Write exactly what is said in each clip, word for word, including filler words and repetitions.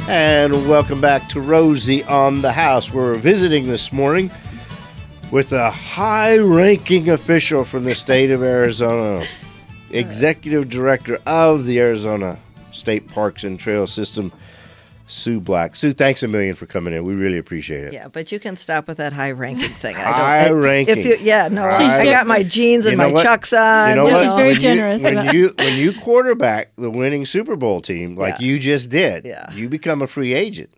And welcome back to Rosie on the House. We're visiting this morning with a high-ranking official from the state of Arizona, executive director of the Arizona State Parks and Trail System, Sue Black. Sue, thanks a million for coming in. We really appreciate it. Yeah, but you can stop with that high-ranking thing. I High don't, ranking. If you, yeah, no, She's I gen- got my jeans and You know my what? chucks on. You know you what? She's very When generous You, when about- you when you quarterback the winning Super Bowl team like Yeah. you just did, Yeah. you become a free agent,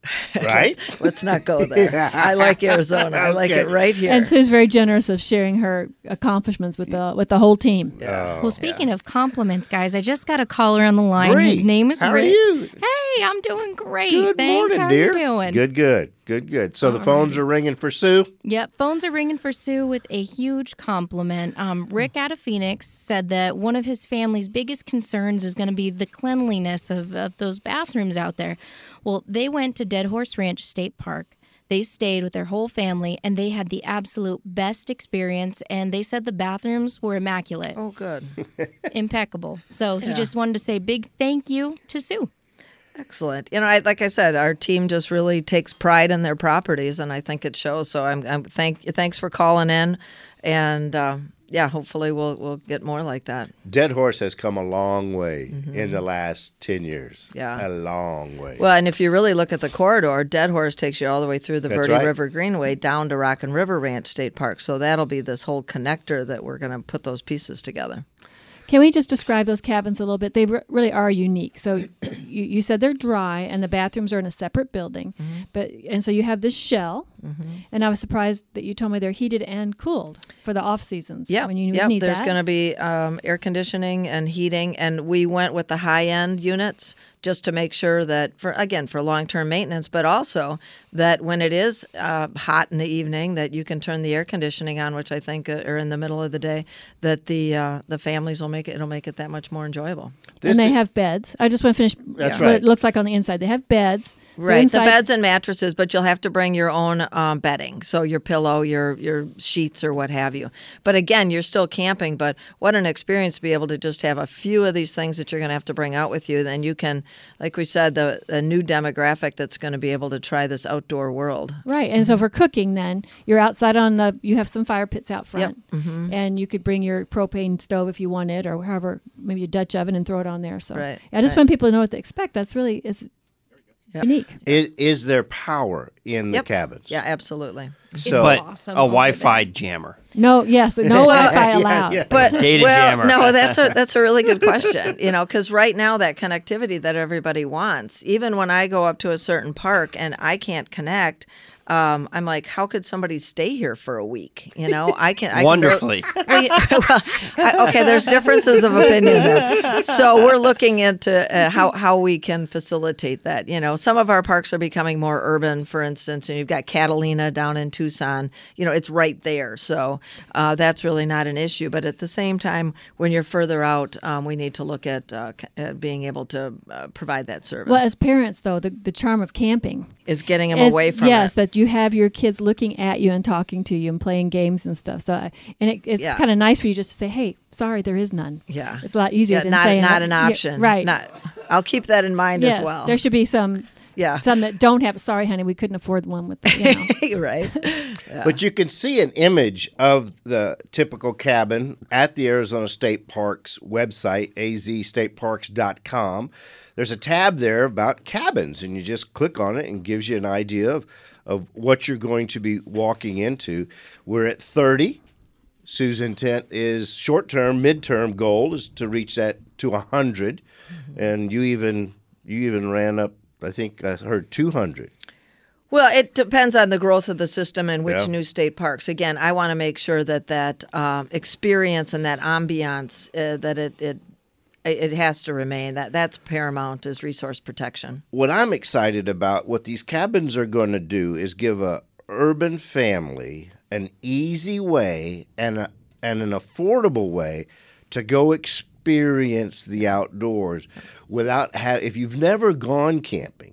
right? Let's not go there. I like Arizona. I like Okay. it right here. And Sue's very generous of sharing her accomplishments with the with the whole team. Yeah. Well, speaking of compliments, guys, I just got a caller on the line. Bree, His name is how are Rick. you? Hey, I'm doing great. Good Thanks. morning, How dear. are you doing? Good, good, good, good. So the phones are ringing for Sue. Yep, phones are ringing for Sue with a huge compliment. Um, Rick out of Phoenix said that one of his family's biggest concerns is going to be the cleanliness of, of those bathrooms out there. Well, they went to Dead Horse Ranch State Park. They stayed with their whole family, and they had the absolute best experience, and they said the bathrooms were immaculate, Oh, good. impeccable. So he Yeah. just wanted to say big thank you to Sue. Excellent. You know, I, like I said, our team just really takes pride in their properties, and I think it shows. So I'm, I'm thank thanks for calling in, and uh, yeah, hopefully we'll we'll get more like that. Dead Horse has come a long way in the last ten years. Mm-hmm. Yeah. A long way. Well, and if you really look at the corridor, Dead Horse takes you all the way through the That's Verde right. River Greenway down to Rockin' River Ranch State Park. So that'll be this whole connector that we're going to put those pieces together. Can we just describe those cabins a little bit? They re- really are unique. So you, you said they're dry, and the bathrooms are in a separate building. Mm-hmm. But and so you have this shell, and I was surprised that you told me they're heated and cooled for the off seasons. Yeah, when you yeah. need There's that. going to be um, air conditioning and heating, and we went with the high end units just to make sure that, for again, for long term maintenance, but also that when it is uh, hot in the evening, that you can turn the air conditioning on, which I think, uh, or in the middle of the day, that the uh, the families will make it. It'll make it that much more enjoyable. This and they is- have beds. I just want to finish That's what right. it looks like on the inside. They have beds. So Right, inside- the beds and mattresses, but you'll have to bring your own um, bedding, so your pillow, your your sheets, or what have you. But again, you're still camping. But what an experience to be able to just have a few of these things that you're going to have to bring out with you. Then you can, like we said, the a new demographic that's going to be able to try this outdoor world. Right, and so for cooking, then you're outside on the. You have some fire pits out front, Mm-hmm. and you could bring your propane stove if you wanted, or however, maybe a Dutch oven and throw it on there. So Right, I just right. want people to know what to expect. That's really it's Yep. unique. Is, is there power in the Yep. cabins? Yeah, absolutely. So But- But awesome a over Wi-Fi jammer. No, yes, no Wi-Fi Yeah, allowed. yeah. But Data well, jammer. no, that's a that's a really good question. You know, because right now that connectivity that everybody wants, even when I go up to a certain park and I can't connect, um, I'm like, how could somebody stay here for a week? You know, I can I Wonderfully. Can barely- well, well, I, okay, there's differences of opinion there. So we're looking into uh, how how we can facilitate that. You know, some of our parks are becoming more urban, for instance, and you've got Catalina down in Tucson. You know, it's right there, so uh, that's really not an issue. But at the same time, when you're further out, um, we need to look at, uh, c- at being able to uh, provide that service. Well, as parents, though, the, the charm of camping is getting them is away from yes, it. that you have your kids looking at you and talking to you and playing games and stuff. So, I- and it, it's Yeah. kind of nice for you just to say, "Hey, sorry, there is none." Yeah. it's a lot easier Yeah, than not saying not that- an yeah, option. right? Not. I'll keep that in mind yes, as well. there should be some. Yeah. Some that don't have. Sorry, honey, we couldn't afford one with the, you know. right. But you can see an image of the typical cabin at the Arizona State Parks website, a z state parks dot com. There's a tab there about cabins, and you just click on it and gives you an idea of, of what you're going to be walking into. We're at thirty. Sue's intent is short-term, mid-term goal is to reach that to one hundred, and you even you even ran up, I think I heard two hundred. Well, it depends on the growth of the system and which Yeah. new state parks. Again, I want to make sure that that um, experience and that ambiance uh, that it, it it has to remain. That that's paramount is resource protection. What I'm excited about, what these cabins are going to do, is give a urban family an easy way and a, and an affordable way to go experience the outdoors without have. If you've never gone camping,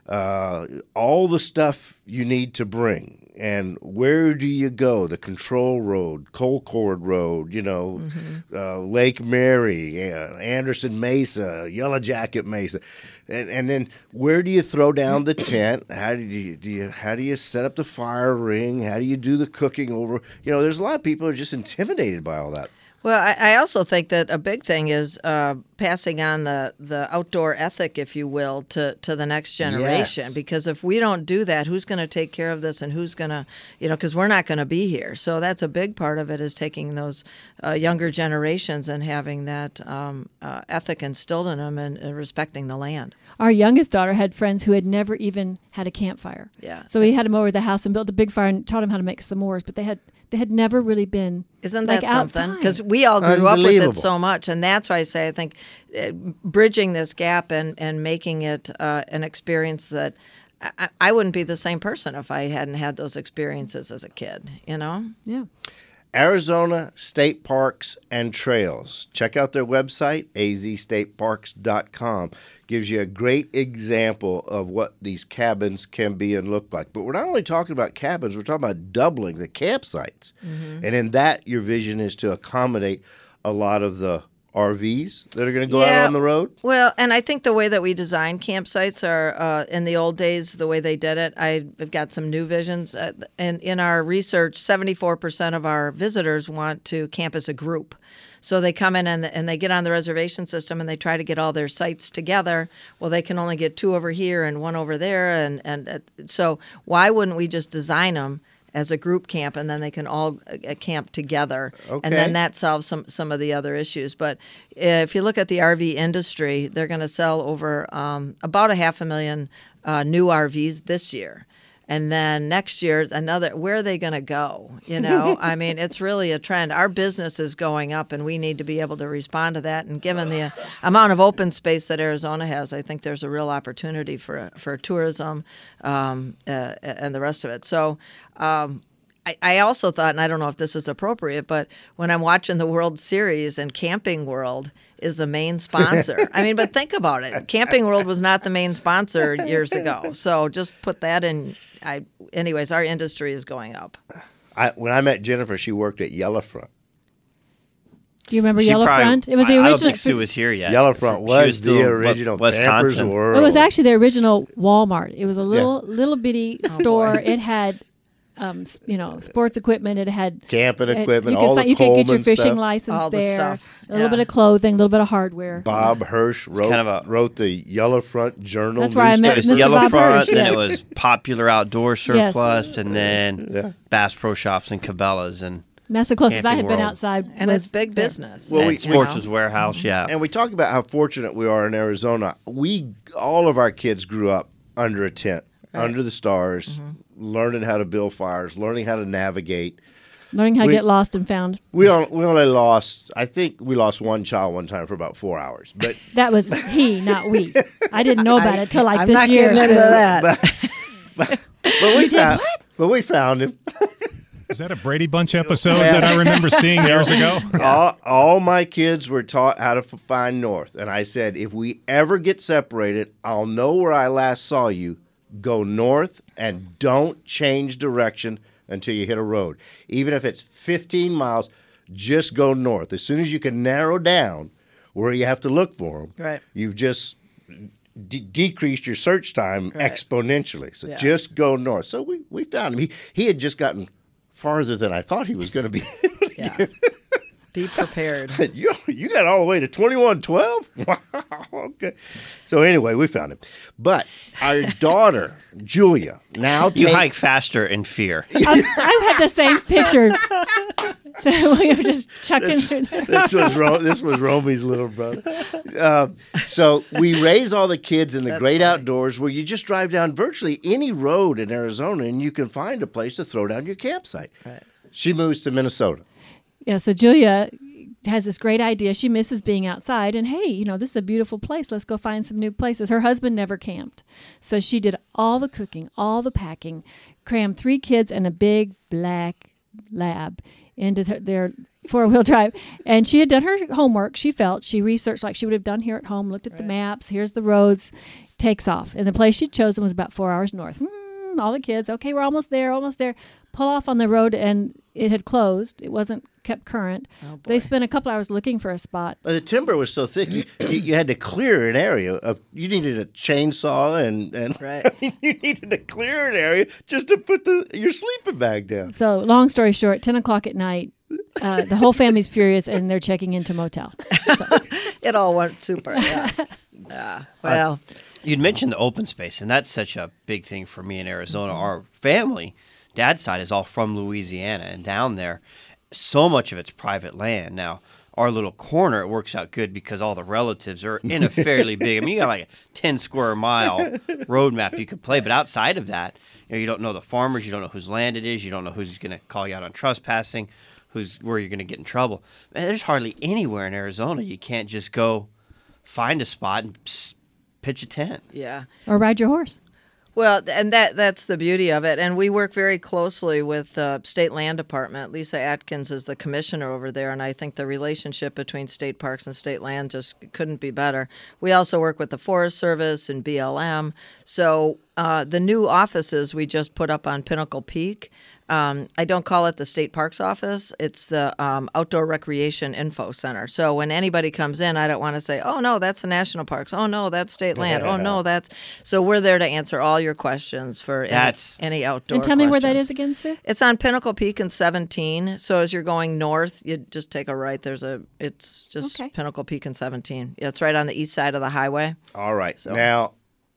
uh, all the stuff you need to bring. And where do you go? The Control Road, Colcord Road, you know, mm-hmm. uh, Lake Mary, uh, Anderson Mesa, Yellow Jacket Mesa, and and then where do you throw down the tent? How do you do you how do you set up the fire ring? How do you do the cooking over? You know, there's a lot of people who are just intimidated by all that. Well, I, I also think that a big thing is uh, passing on the, the outdoor ethic, if you will, to, to the next generation. Yes. Because if we don't do that, who's going to take care of this and who's going to, you know, because we're not going to be here. So that's a big part of it, is taking those uh, younger generations and having that um, uh, ethic instilled in them, and, and respecting the land. Our youngest daughter had friends who had never even had a campfire. Yeah. So we had them over to the house and built a big fire and taught them how to make s'mores, but they had they had never really been Isn't like that something? Because outside. we all grew up with Unbelievable. it so much, and that's why I say I think uh, bridging this gap and, and making it uh, an experience that I, I wouldn't be the same person if I hadn't had those experiences as a kid, you know? Yeah. Arizona State Parks and Trails. Check out their website, a z state parks dot com. Gives you a great example of what these cabins can be and look like. But we're not only talking about cabins, we're talking about doubling the campsites. Mm-hmm. And in that, your vision is to accommodate a lot of the R Vs that are going to go Yeah. out on the road. Well, and I think the way that we design campsites are, uh, in the old days, the way they did it, I've got some new visions. Uh, and in our research, seventy-four percent of our visitors want to camp as a group. So they come in and, and they get on the reservation system and they try to get all their sites together. Well, they can only get two over here and one over there. And, and uh, so why wouldn't we just design them as a group camp, and then they can all uh, camp together, Okay. and then that solves some some of the other issues. But if you look at the R V industry, they're going to sell over um, about a half a million uh, new R Vs this year, and then next year another. Where are they going to go? You know, I mean, it's really a trend. Our business is going up, and we need to be able to respond to that. And given the amount of open space that Arizona has, I think there's a real opportunity for for tourism um, uh, and the rest of it. So. Um, I, I also thought, and I don't know if this is appropriate, but when I'm watching the World Series and Camping World is the main sponsor. I mean, but think about it. Camping World was not the main sponsor years ago. So just put that in. I, anyways, our industry is going up. I, when I met Jennifer, she worked at Yellowfront. Do you remember She probably- Yellowfront? It was the I, I don't original. think Sue was here yet. Yellowfront She was, still the in original Wisconsin. Campers World. It was actually the original Walmart. It was a little little bitty Oh, store. It had, um, s- you know, sports equipment. It had Camping it- equipment, You could, all si- the you could get your Coleman fishing stuff. license All the there. stuff. A little Yeah. bit of clothing, a little bit of hardware. Bob Hirsch wrote, kind of a- wrote the Yellowfront Journal. That's where I met It was Mister Bob Yellowfront, Hirsch, then yes. it was Popular Outdoor Surplus, and then Yeah. Bass Pro Shops and Cabela's, and And that's the closest I Camping had been World. outside. And was it's big there. business. Well, and we- Sportsman's Warehouse. Yeah, And we talk about how fortunate we are in Arizona. We all of our kids grew up under a tent, under the stars, learning how to build fires, learning how to navigate. Learning how to We- get lost and found. We on- we only lost. I think we lost one child one time for about four hours. But That was he, not we. I didn't know about it till like I'm this not year. getting into so- that. but we found but we found him. Is that a Brady Bunch episode that I remember seeing years ago? All, all my kids were taught how to f- find north, and I said, if we ever get separated, I'll know where I last saw you. Go north and don't change direction until you hit a road. Even if it's fifteen miles, just go north. As soon as you can narrow down where you have to look for them, Right. you've just de- decreased your search time Right. exponentially. So Yeah. just go north. So we, we found him. He, he had just gotten farther than I thought he was going to be. Yeah. Be prepared. you, you got all the way to twenty-one twelve? Wow, okay. So anyway, we found him. But our daughter, Julia, now you take, hike faster in fear. I, I had the same picture. So we were just chucking through there. this was Ro- this was Romy's little brother. Uh, so we raise all the kids in the great outdoors, where you just drive down virtually any road in Arizona, and you can find a place to throw down your campsite. Right. She moves to Minnesota. Yeah, so Julia has this great idea. She misses being outside, and hey, you know, this is a beautiful place. Let's go find some new places. Her husband never camped, so she did all the cooking, all the packing, crammed three kids and a big black lab into their, their four-wheel drive. And she had done her homework. She felt she researched like she would have done here at home, looked at the maps. Here's the roads. takes off. And the place she'd chosen was about four hours north. Mm, all the kids, okay, we're almost there, almost there. Pull off on the road, and it had closed. It wasn't kept current. Oh, boy. They spent a couple hours looking for a spot. But the timber was so thick, you, you, you had to clear an area. Of, you needed a chainsaw, and, and Right. I mean, you needed to clear an area just to put the your sleeping bag down. So long story short, ten o'clock at night, uh, the whole family's furious, and they're checking into motel. So, It all went super. Yeah. Yeah. Well, You'd mentioned the open space, and that's such a big thing for me in Arizona. Our family, dad's side, is all from Louisiana, and down there, so much of it's private land. Now, our little corner, it works out good because all the relatives are in a fairly big, I mean, you got like a ten square mile road map you could play, but outside of that, you know, you don't know the farmers, you don't know whose land it is, you don't know who's going to call you out on trespassing, who's where you're going to get in trouble. Man, there's hardly anywhere in Arizona you can't just go find a spot and pss, pitch a tent. yeah. or ride your horse. Well, and that that's the beauty of it. And we work very closely with the State Land Department. Lisa Atkins is the commissioner over there, and I think the relationship between state parks and state land just couldn't be better. We also work with the Forest Service and B L M. So uh, the new offices we just put up on Pinnacle Peak, um, I don't call it the State Parks Office. It's the um, Outdoor Recreation Info Center. So when anybody comes in, I don't want to say, oh, no, that's the national parks. Oh, no, that's state land. Oh, no, that's... So we're there to answer all your questions for any, That's- any outdoor And tell me where that questions. is again, Sue? It's on Pinnacle Peak in seventeen. So as you're going north, you just take a right. There's a, it's just Okay. Pinnacle Peak in seventeen. Yeah, it's right on the east side of the highway. All right. Now,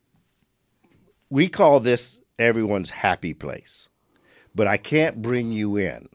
we call this everyone's happy place, but I can't bring you in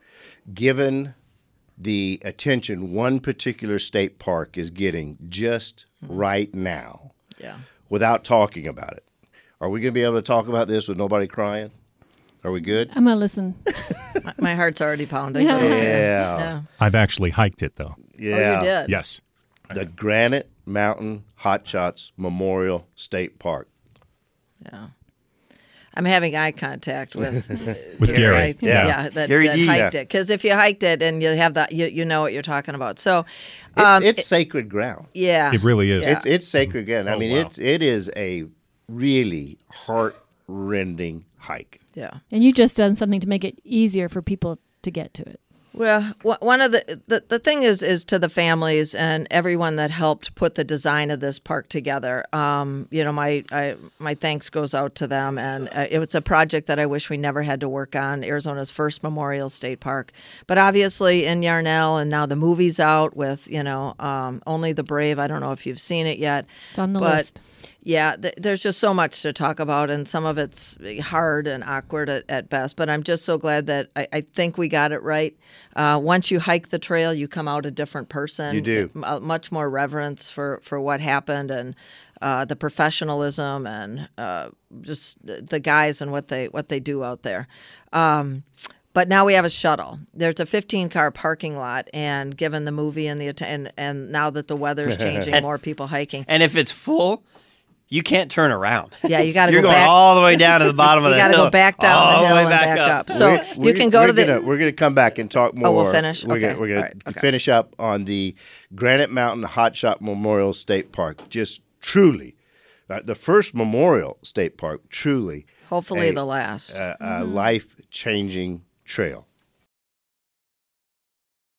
given the attention one particular state park is getting just right now Yeah. without talking about it. Are we going to be able to talk about this with nobody crying? Are we good? I'm going to listen. My, my heart's already pounding. Yeah. but okay. Yeah. Yeah. I've actually hiked it, though. Yeah. Oh, you did? Yes. The Granite Mountain Hot Shots Memorial State Park. Yeah. I'm having eye contact with With Gary. right? Yeah. yeah, that, Gary that G. hiked Yeah. it. Because if you hiked it and you have that, you, you know what you're talking about. So, It's, um, it's sacred ground. yeah, It really is. It's it's sacred ground. I Oh, mean, wow. it's it is a really heart-rending hike. yeah. And you just done something to make it easier for people to get to it. Well, wh- one of the, the the thing is is to the families and everyone that helped put the design of this park together. Um, you know, my I, my thanks goes out to them, and uh, it was a project that I wish we never had to work on. Arizona's first Memorial State Park, but obviously in Yarnell, and now the movie's out with you know um, Only the Brave. I don't know if you've seen it yet. It's on the but, list. Yeah, th- there's just so much to talk about, and some of it's hard and awkward at, at best. But I'm just so glad that I, I think we got it right. Uh, once you hike the trail, you come out a different person. You do. M- uh, much more reverence for, for what happened and uh, the professionalism and uh, just the guys and what they what they do out there. Um, But now we have a shuttle. There's a fifteen car parking lot, and given the movie and the att- and, and now that the weather's changing, more people hiking. And if it's full, you can't turn around. Yeah, you got to You're go going back. all the way down to the bottom of You the got to hill. go back down all the hill way and back, back up. up. So We're- you we're- can go we're to the. Gonna, we're going to come back and talk more. Oh, we'll finish? We're Okay. gonna, we're going All right. to Okay. finish up on the Granite Mountain Hot Shot Memorial State Park. Just truly, uh, the first Memorial State Park. Truly, Hopefully a- the last. a, a life-changing trail.